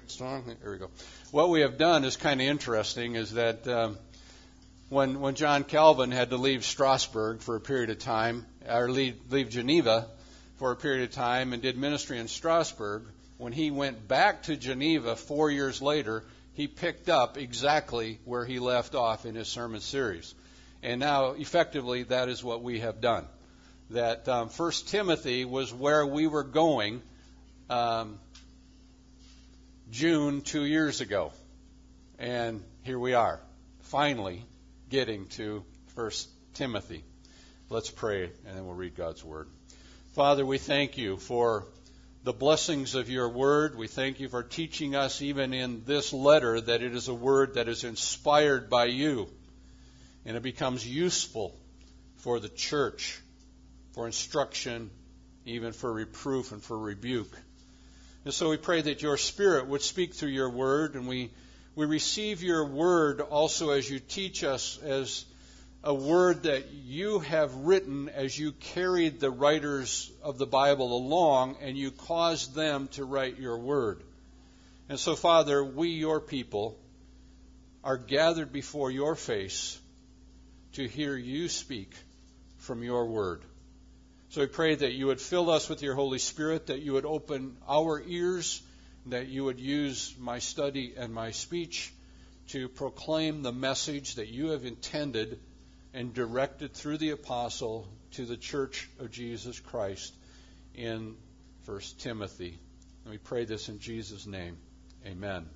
strong. There we go. What we have done is kind of interesting, is that when John Calvin had to leave Strasbourg for a period of time, or leave Geneva for a period of time and did ministry in Strasbourg, when he went back to Geneva 4 years later, he picked up exactly where he left off in his sermon series. And now, effectively, that is what we have done. That 1 Timothy was where we were going June 2 years ago. And here we are, finally getting to 1 Timothy. Let's pray, and then we'll read God's Word. Father, we thank you for the blessings of your Word. We thank you for teaching us, even in this letter, that it is a Word that is inspired by you, and it becomes useful for the church, for instruction, even for reproof and for rebuke. And so we pray that your Spirit would speak through your Word, and we receive your Word also as you teach us, as a Word that you have written as you carried the writers of the Bible along, and you caused them to write your Word. And so, Father, we, your people, are gathered before your face to hear you speak from your Word. So we pray that you would fill us with your Holy Spirit, that you would open our ears, that you would use my study and my speech to proclaim the message that you have intended and directed through the apostle to the church of Jesus Christ in 1 Timothy. And we pray this in Jesus' name. Amen.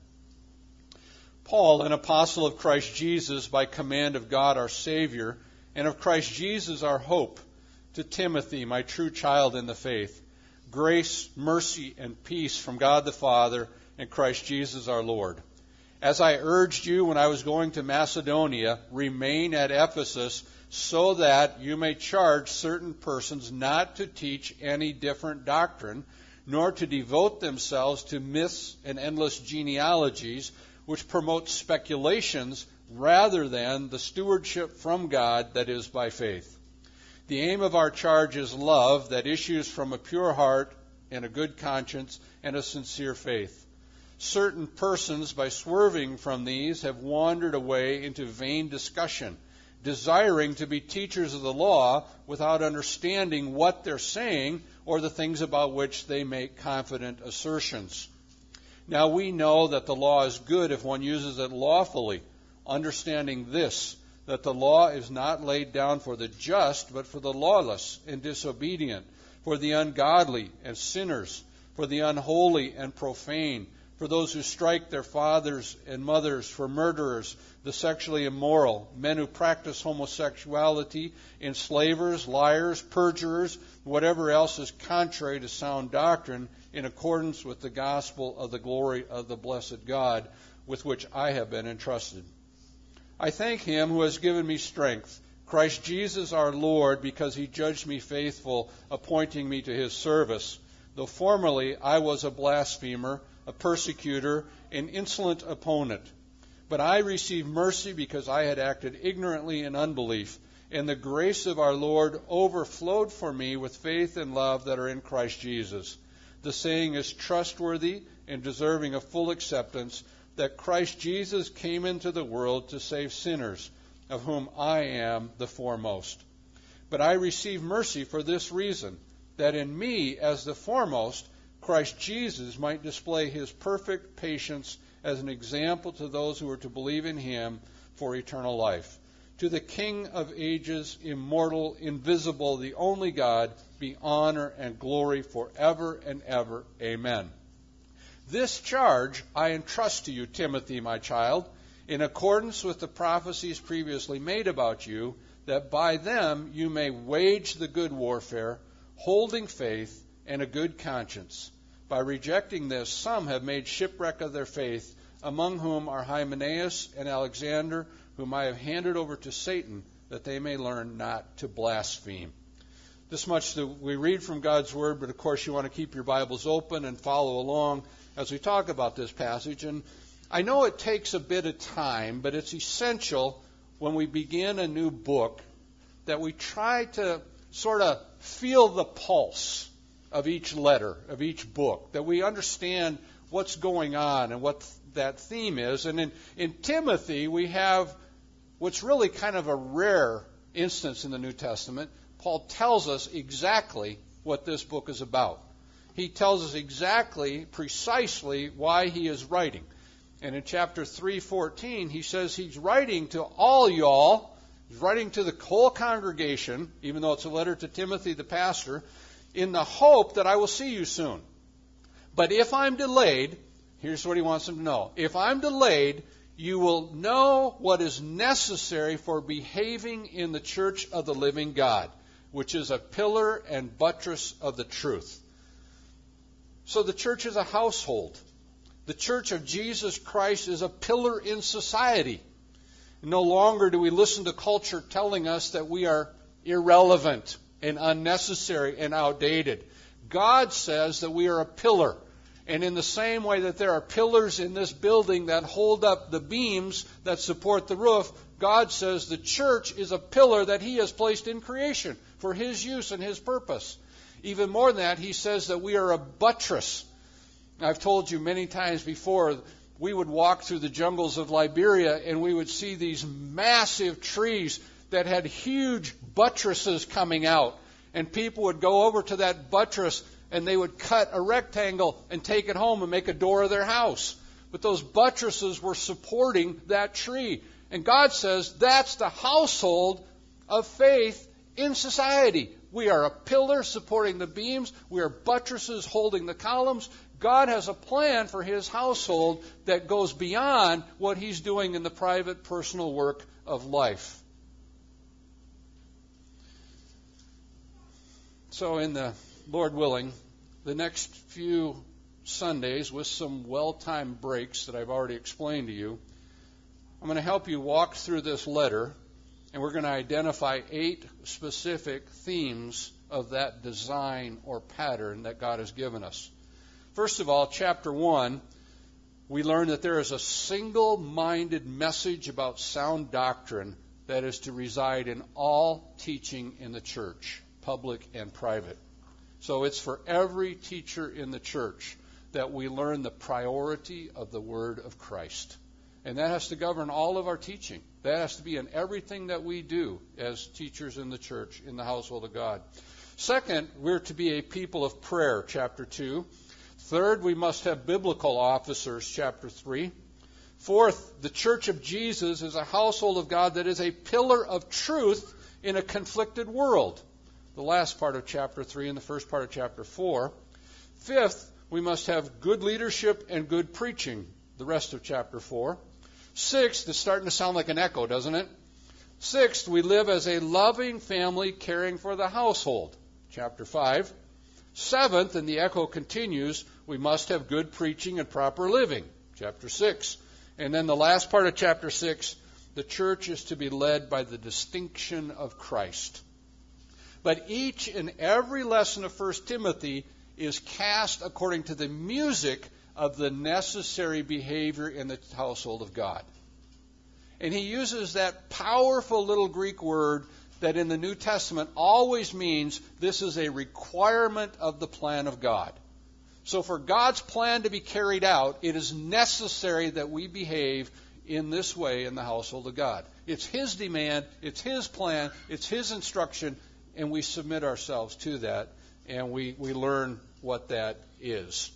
Paul, an apostle of Christ Jesus by command of God our Savior, and of Christ Jesus our hope, to Timothy, my true child in the faith, grace, mercy, and peace from God the Father and Christ Jesus our Lord. As I urged you when I was going to Macedonia, remain at Ephesus, so that you may charge certain persons not to teach any different doctrine, nor to devote themselves to myths and endless genealogies, which promote speculations rather than the stewardship from God that is by faith. The aim of our charge is love that issues from a pure heart and a good conscience and a sincere faith. Certain persons, by swerving from these, have wandered away into vain discussion, desiring to be teachers of the law without understanding what they're saying or the things about which they make confident assertions. Now we know that the law is good if one uses it lawfully, understanding this, that the law is not laid down for the just, but for the lawless and disobedient, for the ungodly and sinners, for the unholy and profane, for those who strike their fathers and mothers, for murderers, the sexually immoral, men who practice homosexuality, enslavers, liars, perjurers, whatever else is contrary to sound doctrine, in accordance with the gospel of the glory of the blessed God, with which I have been entrusted. I thank him who has given me strength, Christ Jesus our Lord, because he judged me faithful, appointing me to his service. Though formerly I was a blasphemer, a persecutor, an insolent opponent. But I received mercy because I had acted ignorantly in unbelief, and the grace of our Lord overflowed for me with faith and love that are in Christ Jesus. The saying is trustworthy and deserving of full acceptance, that Christ Jesus came into the world to save sinners, of whom I am the foremost. But I receive mercy for this reason, that in me, as the foremost, Christ Jesus might display his perfect patience as an example to those who are to believe in him for eternal life. To the King of ages, immortal, invisible, the only God, be honor and glory forever and ever. Amen. This charge I entrust to you, Timothy, my child, in accordance with the prophecies previously made about you, that by them you may wage the good warfare, holding faith and a good conscience. By rejecting this, some have made shipwreck of their faith, among whom are Hymenaeus and Alexander, whom I have handed over to Satan, that they may learn not to blaspheme. This much that we read from God's Word, but of course you want to keep your Bibles open and follow along as we talk about this passage. And I know it takes a bit of time, but it's essential when we begin a new book that we try to sort of feel the pulse of each letter, of each book, that we understand what's going on and what that theme is. And in Timothy, we have what's really kind of a rare instance in the New Testament. Paul tells us exactly what this book is about. He tells us exactly, precisely, why he is writing. And in chapter 3:14, he says he's writing to all y'all. He's writing to the whole congregation, even though it's a letter to Timothy the pastor, in the hope that I will see you soon. But if I'm delayed, here's what he wants them to know. If I'm delayed, you will know what is necessary for behaving in the church of the living God, which is a pillar and buttress of the truth. So the church is a household. The church of Jesus Christ is a pillar in society. No longer do we listen to culture telling us that we are irrelevant and unnecessary and outdated. God says that we are a pillar. And in the same way that there are pillars in this building that hold up the beams that support the roof, God says the church is a pillar that He has placed in creation for His use and His purpose. Even more than that, He says that we are a buttress. I've told you many times before, we would walk through the jungles of Liberia and we would see these massive trees that had huge buttresses coming out. And people would go over to that buttress and they would cut a rectangle and take it home and make a door of their house. But those buttresses were supporting that tree. And God says that's the household of faith in society. We are a pillar supporting the beams. We are buttresses holding the columns. God has a plan for His household that goes beyond what He's doing in the private, personal work of life. So in the Lord willing, the next few Sundays, with some well-timed breaks that I've already explained to you, I'm going to help you walk through this letter, and we're going to identify 8 specific themes of that design or pattern that God has given us. First of all, chapter 1, we learn that there is a single-minded message about sound doctrine that is to reside in all teaching in the church, public and private. So it's for every teacher in the church that we learn the priority of the Word of Christ. And that has to govern all of our teaching. That has to be in everything that we do as teachers in the church, in the household of God. Second, we're to be a people of prayer, chapter 2. Third, we must have biblical officers, chapter 3. Fourth, the church of Jesus is a household of God that is a pillar of truth in a conflicted world. The last part of chapter 3 and the first part of chapter 4. Fifth, we must have good leadership and good preaching, the rest of chapter 4. Sixth, it's starting to sound like an echo, doesn't it? Sixth, we live as a loving family caring for the household, chapter 5. Seventh, and the echo continues, we must have good preaching and proper living, chapter 6. And then the last part of chapter 6, the church is to be led by the distinction of Christ. But each and every lesson of 1 Timothy is cast according to the music of the necessary behavior in the household of God. And he uses that powerful little Greek word that in the New Testament always means this is a requirement of the plan of God. So for God's plan to be carried out, it is necessary that we behave in this way in the household of God. It's His demand, it's His plan, it's His instruction, and we submit ourselves to that, and we learn what that is.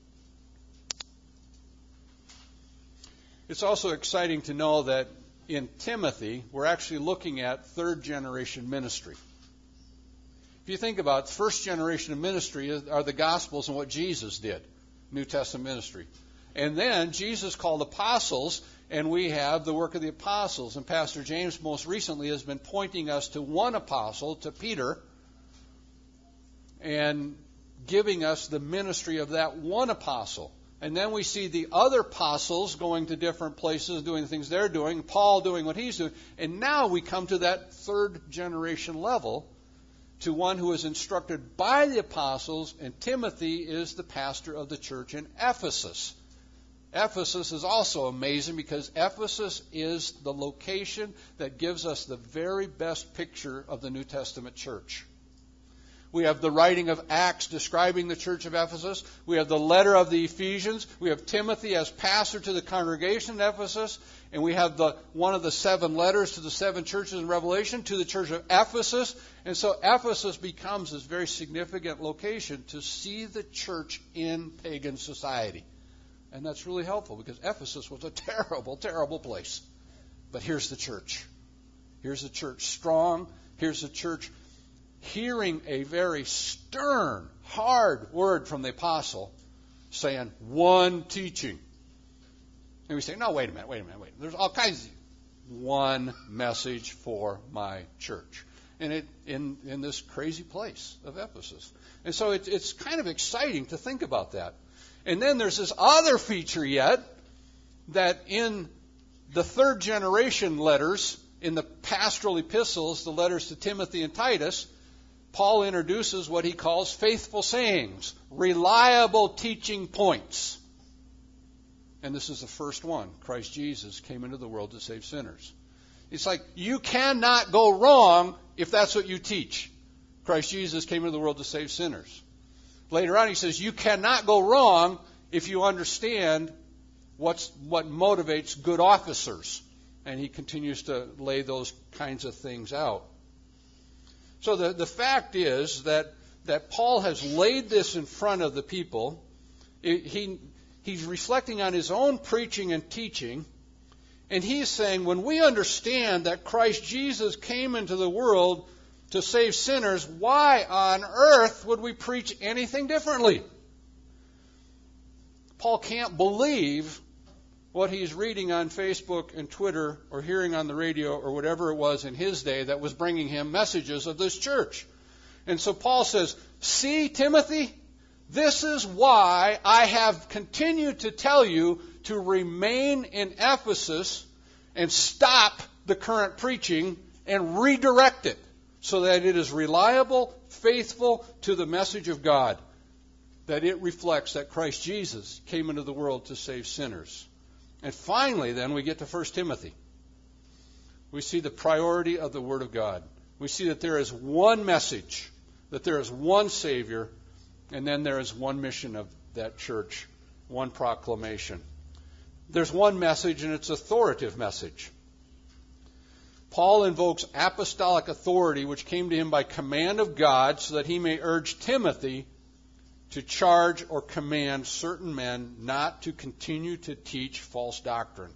It's also exciting to know that in Timothy, we're actually looking at third generation ministry. If you think about first generation of ministry are the Gospels and what Jesus did, New Testament ministry. And then Jesus called apostles, and we have the work of the apostles. And Pastor James most recently has been pointing us to one apostle, to Peter, and giving us the ministry of that one apostle. And then we see the other apostles going to different places, doing the things they're doing, Paul doing what he's doing. And now we come to that third generation level, to one who is instructed by the apostles, and Timothy is the pastor of the church in Ephesus. Ephesus is also amazing because Ephesus is the location that gives us the very best picture of the New Testament church. We have the writing of Acts describing the church of Ephesus. We have the letter of the Ephesians. We have Timothy as pastor to the congregation at Ephesus. And we have one of the 7 letters to the 7 churches in Revelation to the church of Ephesus. And so Ephesus becomes this very significant location to see the church in pagan society. And that's really helpful because Ephesus was a terrible, terrible place. But here's the church. Here's the church strong. Here's the church hearing a very stern, hard word from the apostle saying, one teaching. And we say, no, wait a minute. There's all kinds of one message for my church. And in this crazy place of Ephesus. And so it's kind of exciting to think about that. And then there's this other feature yet that in the 3rd generation letters, in the pastoral epistles, the letters to Timothy and Titus, Paul introduces what he calls faithful sayings, reliable teaching points. And this is the first one. Christ Jesus came into the world to save sinners. It's like you cannot go wrong if that's what you teach. Christ Jesus came into the world to save sinners. Later on he says you cannot go wrong if you understand what motivates good officers. And he continues to lay those kinds of things out. So the fact is that Paul has laid this in front of the people. He's reflecting on his own preaching and teaching. And he's saying when we understand that Christ Jesus came into the world to save sinners, why on earth would we preach anything differently? Paul can't believe what he's reading on Facebook and Twitter or hearing on the radio or whatever it was in his day that was bringing him messages of this church. And so Paul says, see, Timothy, this is why I have continued to tell you to remain in Ephesus and stop the current preaching and redirect it so that it is reliable, faithful to the message of God, that it reflects that Christ Jesus came into the world to save sinners. And finally, then, we get to 1 Timothy. We see the priority of the Word of God. We see that there is one message, that there is one Savior, and then there is one mission of that church, one proclamation. There's one message, and it's an authoritative message. Paul invokes apostolic authority, which came to him by command of God, so that he may urge Timothy to charge or command certain men not to continue to teach false doctrine.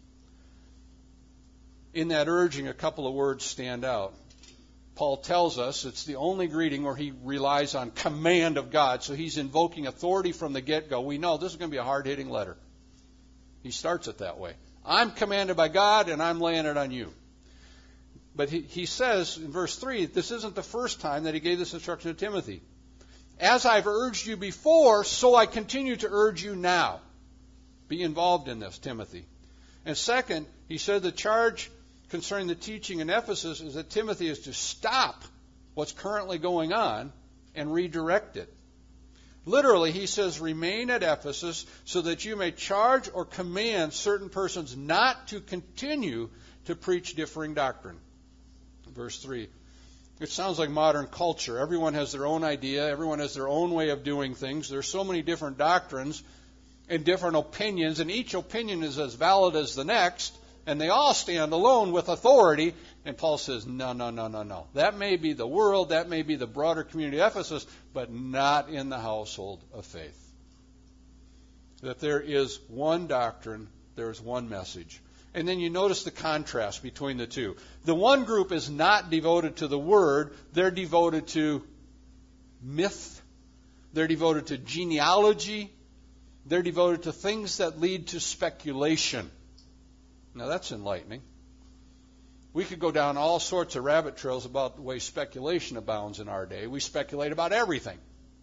In that urging, a couple of words stand out. Paul tells us it's the only greeting where he relies on command of God, so he's invoking authority from the get-go. We know this is going to be a hard-hitting letter. He starts it that way. I'm commanded by God, and I'm laying it on you. But he says in verse 3, this isn't the first time that he gave this instruction to Timothy. As I've urged you before, so I continue to urge you now. Be involved in this, Timothy. And second, he said the charge concerning the teaching in Ephesus is that Timothy is to stop what's currently going on and redirect it. Literally, he says, remain at Ephesus so that you may charge or command certain persons not to continue to preach differing doctrine. Verse 3. It sounds like modern culture. Everyone has their own idea. Everyone has their own way of doing things. There's so many different doctrines and different opinions, and each opinion is as valid as the next, and they all stand alone with authority. And Paul says, no. That may be the world, that may be the broader community of Ephesus, but not in the household of faith. That there is one doctrine, there is one message. And then you notice the contrast between the two. The one group is not devoted to the Word. They're devoted to myth. They're devoted to genealogy. They're devoted to things that lead to speculation. Now that's enlightening. We could go down all sorts of rabbit trails about the way speculation abounds in our day. We speculate about everything.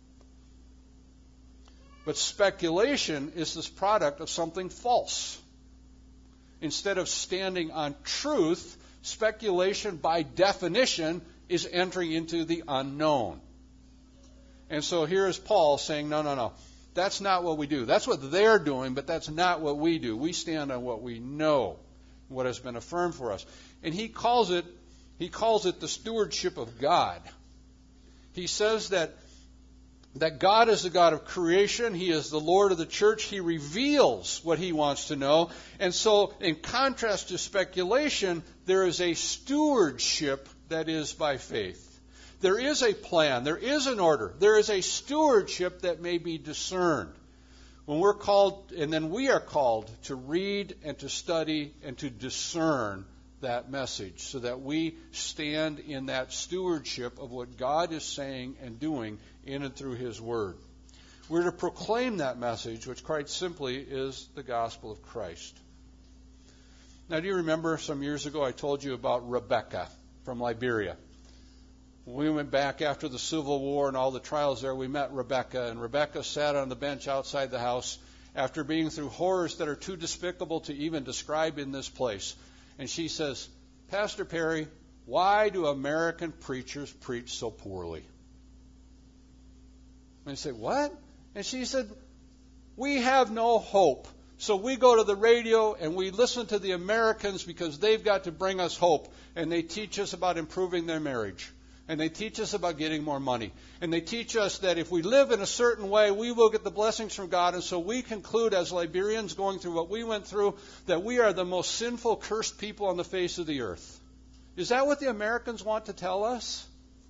But speculation is this product of something false. Instead of standing on truth, speculation by definition is entering into the unknown. And so here is Paul saying, no. That's not what we do. That's what they're doing, but that's not what we do. We stand on what we know, what has been affirmed for us. And he calls it the stewardship of God. He says that God is the God of creation. He is the Lord of the church. He reveals what He wants to know. And so, in contrast to speculation, there is a stewardship that is by faith. There is a plan. There is an order. There is a stewardship that may be discerned. When we're called, and then we are called to read and to study and to discern that message so that we stand in that stewardship of what God is saying and doing in and through His Word. We're to proclaim that message, which quite simply is the gospel of Christ. Now, do you remember some years ago I told you about Rebecca from Liberia? When we went back after the Civil War and all the trials there, we met Rebecca, and Rebecca sat on the bench outside the house after being through horrors that are too despicable to even describe in this place. And she says, Pastor Perry, why do American preachers preach so poorly? And I said, what? And she said, we have no hope. So we go to the radio and we listen to the Americans because they've got to bring us hope. And they teach us about improving their marriage. And they teach us about getting more money. And they teach us that if we live in a certain way, we will get the blessings from God. And so we conclude as Liberians going through what we went through, that we are the most sinful, cursed people on the face of the earth. Is that what the Americans want to tell us?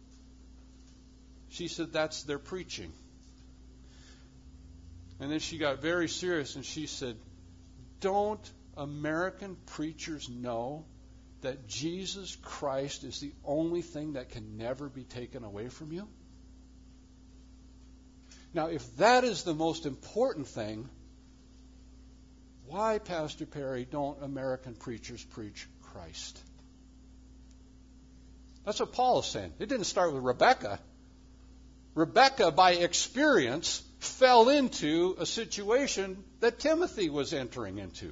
She said that's their preaching. And then she got very serious and she said, don't American preachers know that Jesus Christ is the only thing that can never be taken away from you? Now, if that is the most important thing, why, Pastor Perry, don't American preachers preach Christ? That's what Paul is saying. It didn't start with Rebecca. Rebecca, by experience, fell into a situation that Timothy was entering into.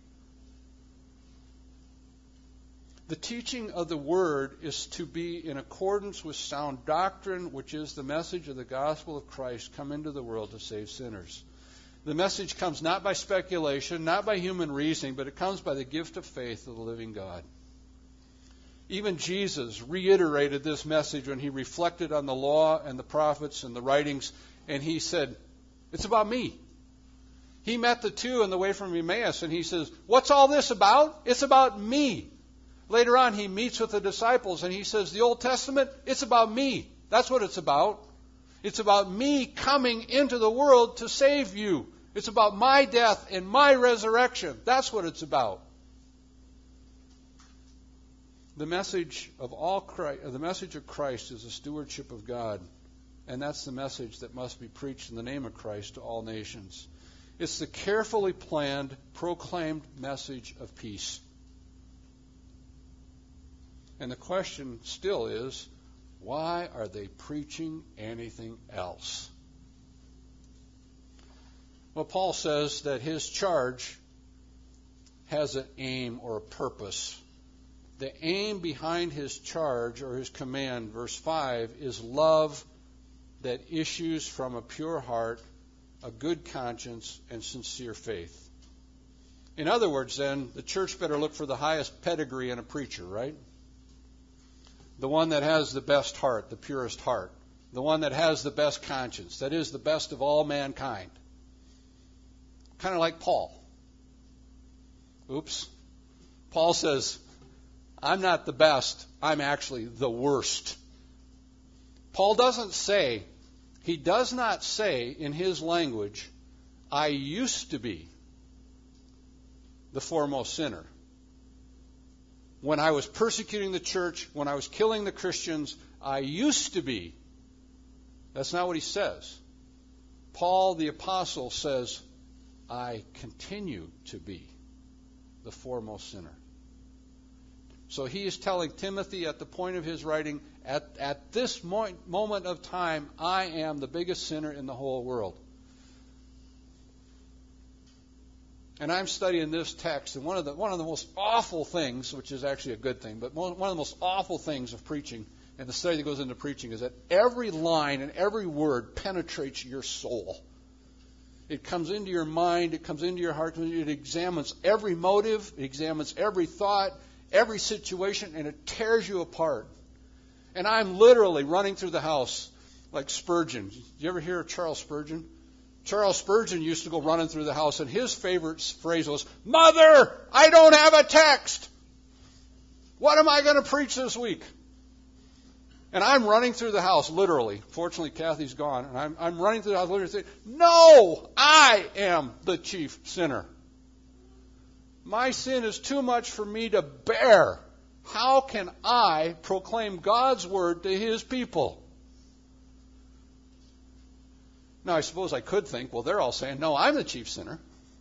The teaching of the Word is to be in accordance with sound doctrine, which is the message of the gospel of Christ come into the world to save sinners. The message comes not by speculation, not by human reasoning, but it comes by the gift of faith of the living God. Even Jesus reiterated this message when He reflected on the law and the prophets and the writings, and He said, it's about me. He met the two on the way from Emmaus, and He says, what's all this about? It's about me. Later on, He meets with the disciples and He says, the Old Testament, it's about me. That's what it's about. It's about me coming into the world to save you. It's about my death and my resurrection. That's what it's about. The message of Christ is the stewardship of God. And that's the message that must be preached in the name of Christ to all nations. It's the carefully planned, proclaimed message of peace. And the question still is, why are they preaching anything else? Well, Paul says that his charge has an aim or a purpose. The aim behind his charge or his command, verse 5, is love that issues from a pure heart, a good conscience, and sincere faith. In other words, then, the church better look for the highest pedigree in a preacher, right? The one that has the best heart, the purest heart. The one that has the best conscience, that is the best of all mankind. Kind of like Paul. Oops. Paul says, I'm not the best, I'm actually the worst. Paul doesn't say, he does not say in his language, I used to be the foremost sinner. When I was persecuting the church, when I was killing the Christians, I used to be. That's not what he says. Paul the apostle says, I continue to be the foremost sinner. So he is telling Timothy at the point of his writing, at this moment of time, I am the biggest sinner in the whole world. And I'm studying this text, and one of the most awful things, which is actually a good thing, but one of the most awful things of preaching, and the study that goes into preaching, is that every line and every word penetrates your soul. It comes into your mind, it comes into your heart, it examines every motive, it examines every thought, every situation, and it tears you apart. And I'm literally running through the house like Spurgeon. Did you ever hear of Charles Spurgeon? Charles Spurgeon used to go running through the house, and his favorite phrase was, "Mother, I don't have a text. What am I going to preach this week?" And I'm running through the house, literally. Fortunately, Kathy's gone. And I'm running through the house, literally saying, "No, I am the chief sinner. My sin is too much for me to bear. How can I proclaim God's word to His people?" Now, I suppose I could think, well, they're all saying, "No, I'm the chief sinner."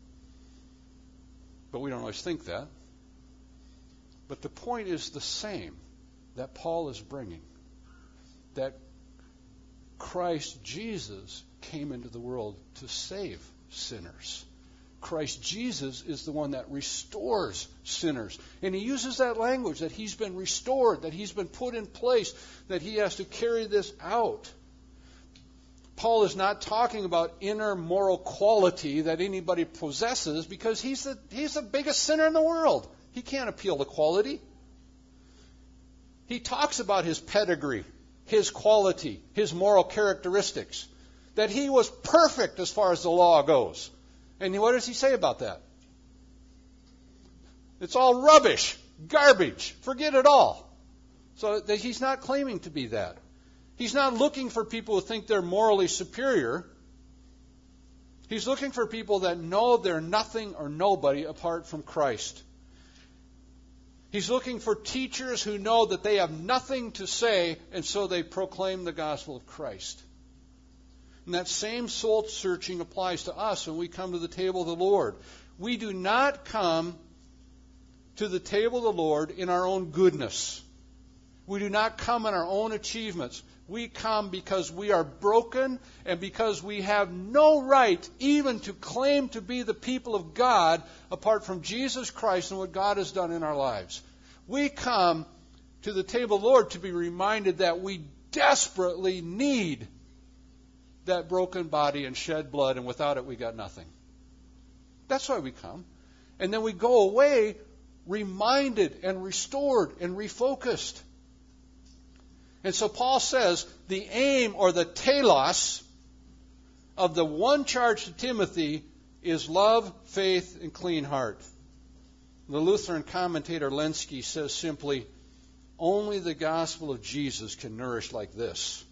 But we don't always think that. But the point is the same that Paul is bringing. That Christ Jesus came into the world to save sinners. Christ Jesus is the one that restores sinners. And he uses that language, that he's been restored, that he's been put in place, that he has to carry this out. Paul is not talking about inner moral quality that anybody possesses, because he's the biggest sinner in the world. He can't appeal to quality. He talks about his pedigree, his quality, his moral characteristics, that he was perfect as far as the law goes. And what does he say about that? It's all rubbish, garbage, forget it all. So that he's not claiming to be that. He's not looking for people who think they're morally superior. He's looking for people that know they're nothing or nobody apart from Christ. He's looking for teachers who know that they have nothing to say, and so they proclaim the gospel of Christ. And that same soul searching applies to us when we come to the table of the Lord. We do not come to the table of the Lord in our own goodness. We do not come in our own achievements. We come because we are broken and because we have no right even to claim to be the people of God apart from Jesus Christ and what God has done in our lives. We come to the table of the Lord to be reminded that we desperately need that broken body and shed blood, and without it we got nothing. That's why we come. And then we go away reminded and restored and refocused. And so Paul says the aim or the telos of the one charge to Timothy is love, faith, and clean heart. The Lutheran commentator Lenski says simply, only the gospel of Jesus can nourish like this.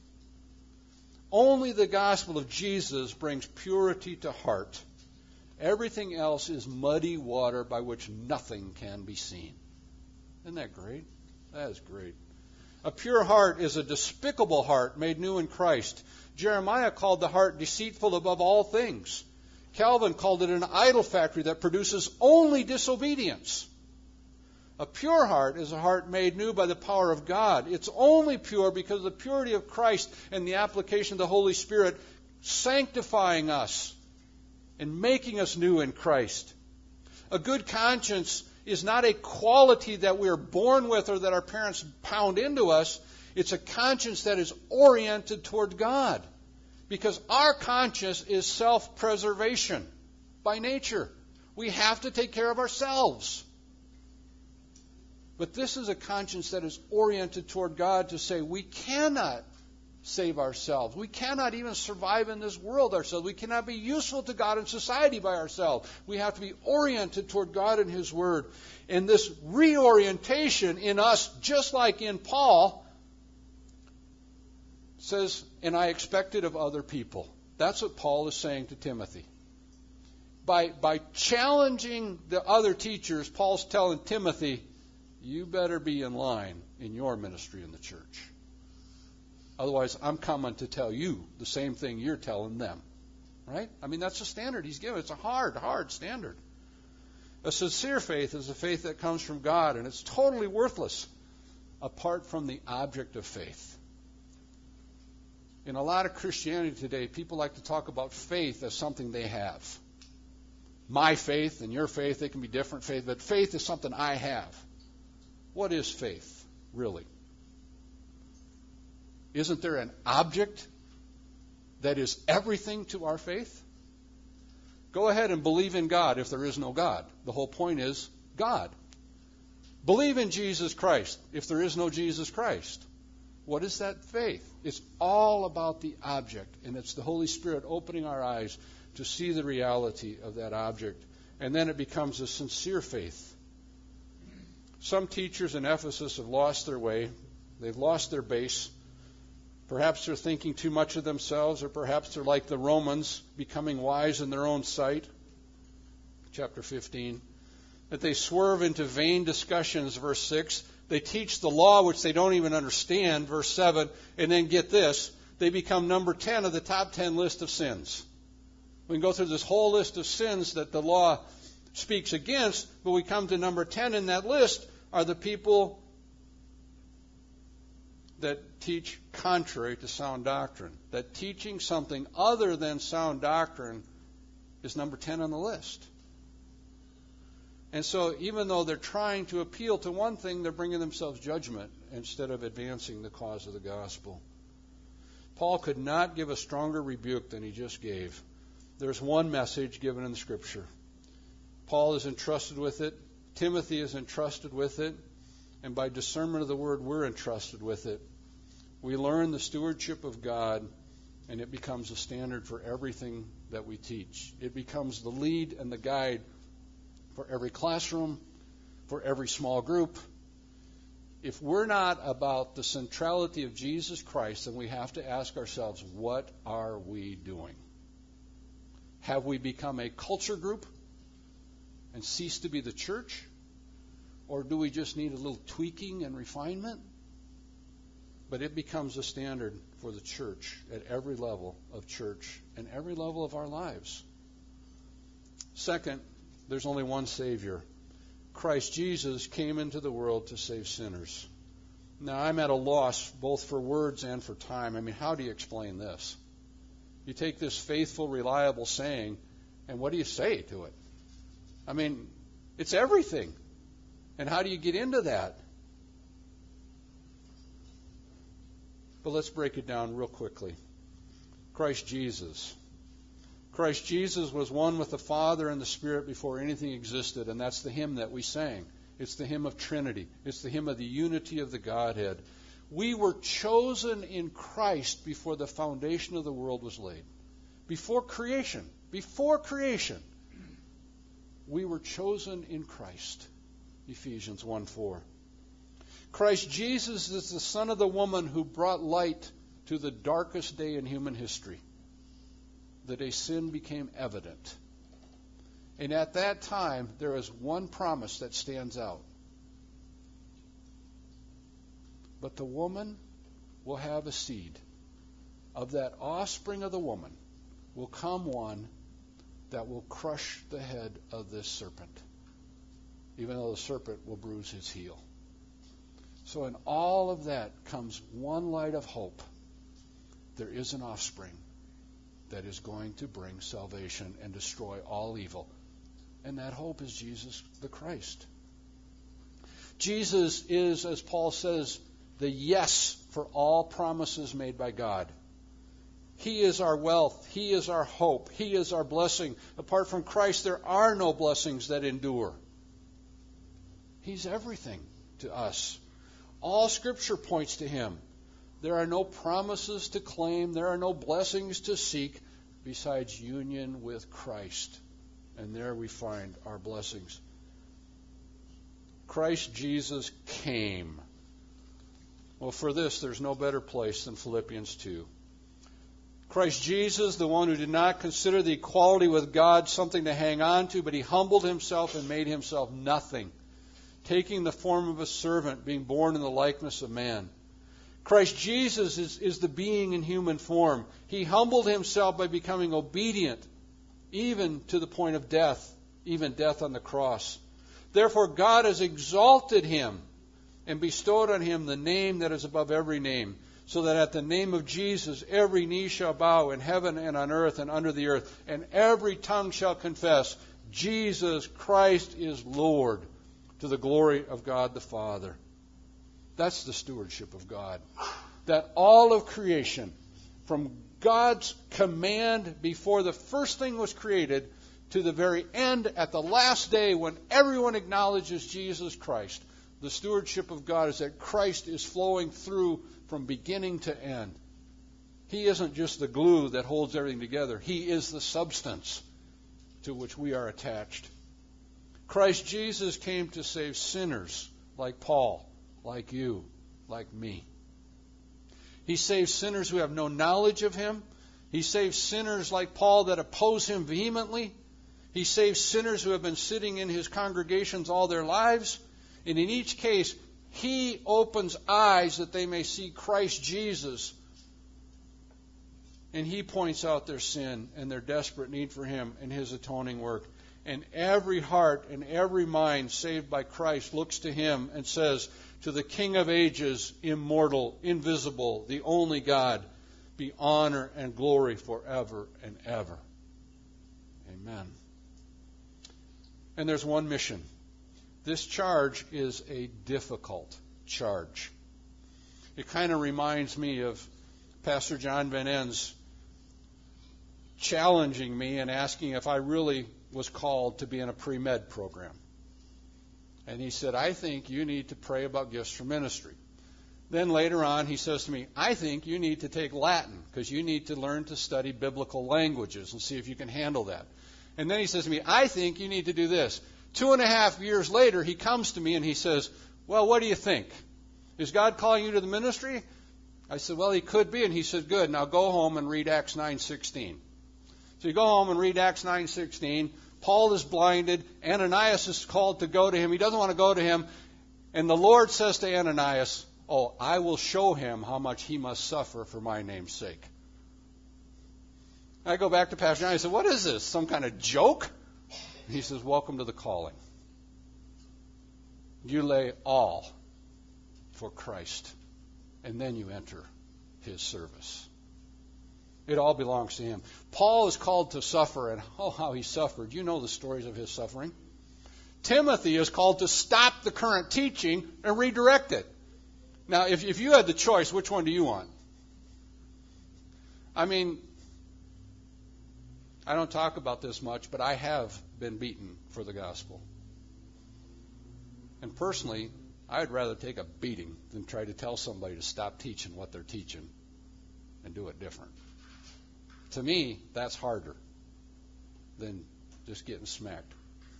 Only the gospel of Jesus brings purity to heart. Everything else is muddy water by which nothing can be seen. Isn't that great? That is great. A pure heart is a despicable heart made new in Christ. Jeremiah called the heart deceitful above all things. Calvin called it an idol factory that produces only disobedience. A pure heart is a heart made new by the power of God. It's only pure because of the purity of Christ and the application of the Holy Spirit sanctifying us and making us new in Christ. A good conscience is not a quality that we are born with or that our parents pound into us. It's a conscience that is oriented toward God. Because our conscience is self-preservation by nature. We have to take care of ourselves. But this is a conscience that is oriented toward God to say we cannot save ourselves. We cannot even survive in this world ourselves. We cannot be useful to God and society by ourselves. We have to be oriented toward God and His Word. And this reorientation in us, just like in Paul, says, and I expect it of other people. That's what Paul is saying to Timothy. By challenging the other teachers, Paul's telling Timothy, you better be in line in your ministry in the church. Otherwise, I'm coming to tell you the same thing you're telling them. Right? I mean, that's the standard he's given. It's a hard standard. A sincere faith is a faith that comes from God, and it's totally worthless apart from the object of faith. In a lot of Christianity today, people like to talk about faith as something they have. My faith and your faith, they can be different faith, but faith is something I have. What is faith, really? Isn't there an object that is everything to our faith? Go ahead and believe in God if there is no God. The whole point is God. Believe in Jesus Christ if there is no Jesus Christ. What is that faith? It's all about the object, and it's the Holy Spirit opening our eyes to see the reality of that object. And then it becomes a sincere faith. Some teachers in Ephesus have lost their way. They've lost their base. Perhaps they're thinking too much of themselves, or perhaps they're like the Romans, becoming wise in their own sight. Chapter 15. That they swerve into vain discussions, verse 6. They teach the law, which they don't even understand, verse 7. And then get this, they become number 10 of the top 10 list of sins. We can go through this whole list of sins that the law speaks against, but we come to number 10 in that list are the people that teach contrary to sound doctrine. That teaching something other than sound doctrine is number 10 on the list. And so even though they're trying to appeal to one thing, they're bringing themselves judgment instead of advancing the cause of the gospel. Paul could not give a stronger rebuke than he just gave. There's one message given in the Scripture. Paul is entrusted with it. Timothy is entrusted with it. And by discernment of the Word, we're entrusted with it. We learn the stewardship of God, and it becomes a standard for everything that we teach. It becomes the lead and the guide for every classroom, for every small group. If we're not about the centrality of Jesus Christ, then we have to ask ourselves, what are we doing? Have we become a culture group and cease to be the church? Or do we just need a little tweaking and refinement? But it becomes a standard for the church at every level of church and every level of our lives. Second, there's only one Savior. Christ Jesus came into the world to save sinners. Now, I'm at a loss both for words and for time. I mean, how do you explain this? You take this faithful, reliable saying, and what do you say to it? I mean, it's everything. And how do you get into that? But let's break it down real quickly. Christ Jesus. Christ Jesus was one with the Father and the Spirit before anything existed, and that's the hymn that we sang. It's the hymn of Trinity. It's the hymn of the unity of the Godhead. We were chosen in Christ before the foundation of the world was laid. Before creation, we were chosen in Christ. Ephesians 1:4. Christ Jesus is the Son of the woman who brought light to the darkest day in human history. The day sin became evident. And at that time, there is one promise that stands out. But the woman will have a seed. Of that offspring of the woman will come one that will crush the head of this serpent, even though the serpent will bruise his heel. So in all of that comes one light of hope. There is an offspring that is going to bring salvation and destroy all evil. And that hope is Jesus the Christ. Jesus is, as Paul says, the yes for all promises made by God. He is our wealth. He is our hope. He is our blessing. Apart from Christ, there are no blessings that endure. He's everything to us. All Scripture points to Him. There are no promises to claim. There are no blessings to seek besides union with Christ. And there we find our blessings. Christ Jesus came. Well, for this, there's no better place than Philippians 2. Christ Jesus, the one who did not consider the equality with God something to hang on to, but He humbled Himself and made Himself nothing, taking the form of a servant, being born in the likeness of man. Christ Jesus is the being in human form. He humbled Himself by becoming obedient, even to the point of death, even death on the cross. Therefore, God has exalted Him and bestowed on Him the name that is above every name, so that at the name of Jesus every knee shall bow in heaven and on earth and under the earth, and every tongue shall confess Jesus Christ is Lord, to the glory of God the Father. That's the stewardship of God. That all of creation, from God's command before the first thing was created to the very end at the last day when everyone acknowledges Jesus Christ, the stewardship of God is that Christ is flowing through from beginning to end. He isn't just the glue that holds everything together. He is the substance to which we are attached. Christ Jesus came to save sinners like Paul, like you, like me. He saves sinners who have no knowledge of Him. He saves sinners like Paul that oppose Him vehemently. He saves sinners who have been sitting in His congregations all their lives. And in each case, He opens eyes that they may see Christ Jesus. And He points out their sin and their desperate need for Him and His atoning work. And every heart and every mind saved by Christ looks to Him and says, to the King of ages, immortal, invisible, the only God, be honor and glory forever and ever. Amen. And there's one mission. This charge is a difficult charge. It kind of reminds me of Pastor John Van En's challenging me and asking if I really was called to be in a pre-med program. And he said, I think you need to pray about gifts for ministry. Then later on, he says to me, I think you need to take Latin because you need to learn to study biblical languages and see if you can handle that. And then he says to me, I think you need to do this. 2.5 years later, he comes to me and he says, well, what do you think? Is God calling you to the ministry? I said, well, He could be. And he said, good. Now go home and read Acts 9:16. So you go home and read Acts 9:16. Paul is blinded. Ananias is called to go to him. He doesn't want to go to him. And the Lord says to Ananias, oh, I will show him how much he must suffer for my name's sake. I go back to Pastor John. I said, what is this? Some kind of joke? And he says, welcome to the calling. You lay all for Christ, and then you enter His service. It all belongs to Him. Paul is called to suffer, and oh, how he suffered. You know the stories of his suffering. Timothy is called to stop the current teaching and redirect it. Now, if you had the choice, which one do you want? I mean, I don't talk about this much, but I have been beaten for the gospel. And personally, I'd rather take a beating than try to tell somebody to stop teaching what they're teaching and do it different. To me, that's harder than just getting smacked.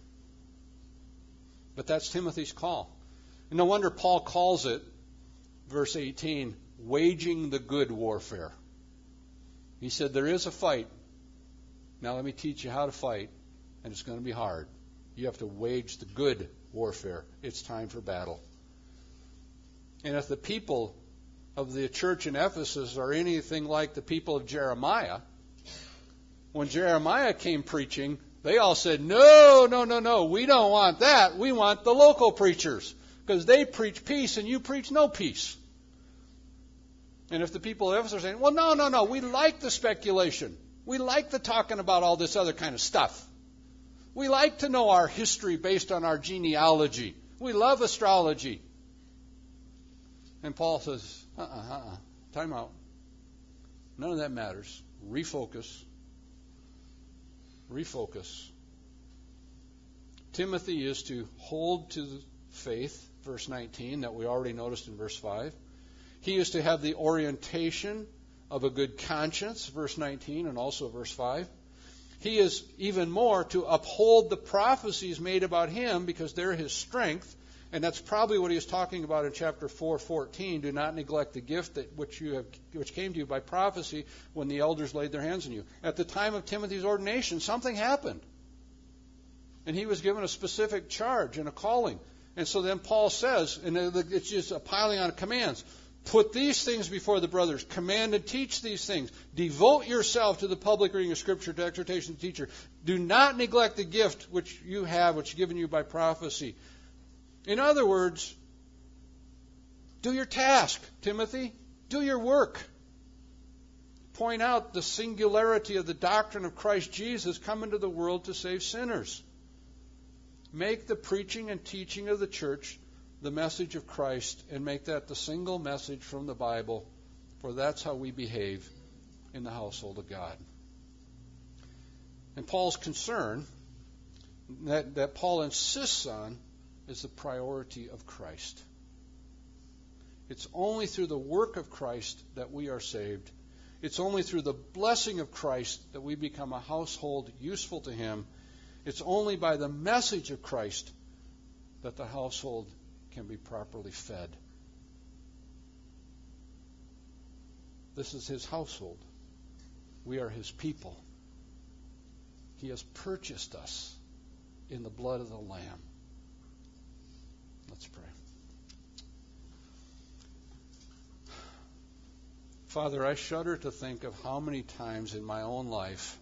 But that's Timothy's call. And no wonder Paul calls it, verse 18, waging the good warfare. He said, there is a fight. Now let me teach you how to fight, and it's going to be hard. You have to wage the good warfare. It's time for battle. And if the people of the church in Ephesus are anything like the people of Jeremiah, when Jeremiah came preaching, they all said, no, we don't want that. We want the local preachers because they preach peace and you preach no peace. And if the people of Ephesus are saying, well, no, we like the speculation. We like the talking about all this other kind of stuff. We like to know our history based on our genealogy. We love astrology. And Paul says, time out. None of that matters. Refocus. Timothy is to hold to the faith, verse 19, that we already noticed in verse 5. He is to have the orientation of a good conscience, verse 19, and also verse 5. He is even more to uphold the prophecies made about him because they're his strength. And that's probably what he was talking about in chapter 4:14. Do not neglect the gift which came to you by prophecy when the elders laid their hands on you. At the time of Timothy's ordination, something happened. And he was given a specific charge and a calling. And so then Paul says, and it's just a piling on of commands, put these things before the brothers. Command and teach these things. Devote yourself to the public reading of Scripture, to exhortation, to teacher. Do not neglect the gift which you have, which is given you by prophecy. In other words, do your task, Timothy. Do your work. Point out the singularity of the doctrine of Christ Jesus come into the world to save sinners. Make the preaching and teaching of the church the message of Christ and make that the single message from the Bible, for that's how we behave in the household of God. And Paul's concern that Paul insists on is the priority of Christ. It's only through the work of Christ that we are saved. It's only through the blessing of Christ that we become a household useful to Him. It's only by the message of Christ that the household can be properly fed. This is His household. We are His people. He has purchased us in the blood of the Lamb. Let's pray. Father, I shudder to think of how many times in my own life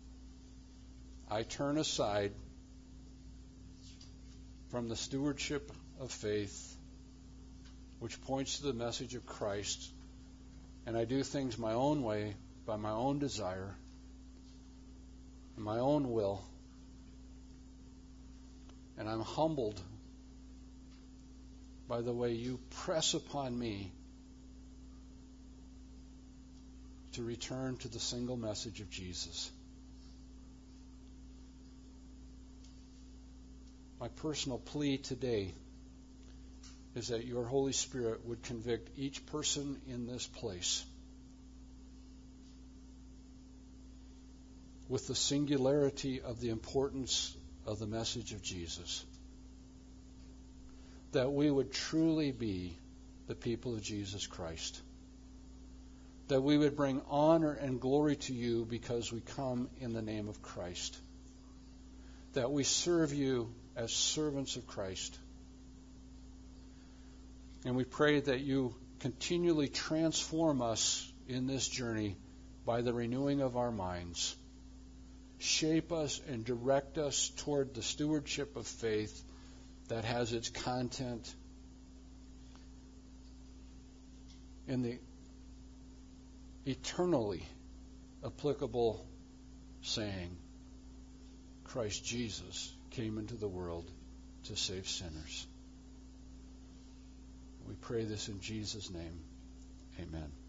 I turn aside from the stewardship of faith, which points to the message of Christ, and I do things my own way, by my own desire, and my own will, and I'm humbled by the way you press upon me to return to the single message of Jesus. My personal plea today is that your Holy Spirit would convict each person in this place with the singularity of the importance of the message of Jesus. That we would truly be the people of Jesus Christ. That we would bring honor and glory to you because we come in the name of Christ. That we serve you as servants of Christ. And we pray that you continually transform us in this journey by the renewing of our minds. Shape us and direct us toward the stewardship of faith that has its content in the eternally applicable saying, Christ Jesus came into the world to save sinners. We pray this in Jesus' name. Amen.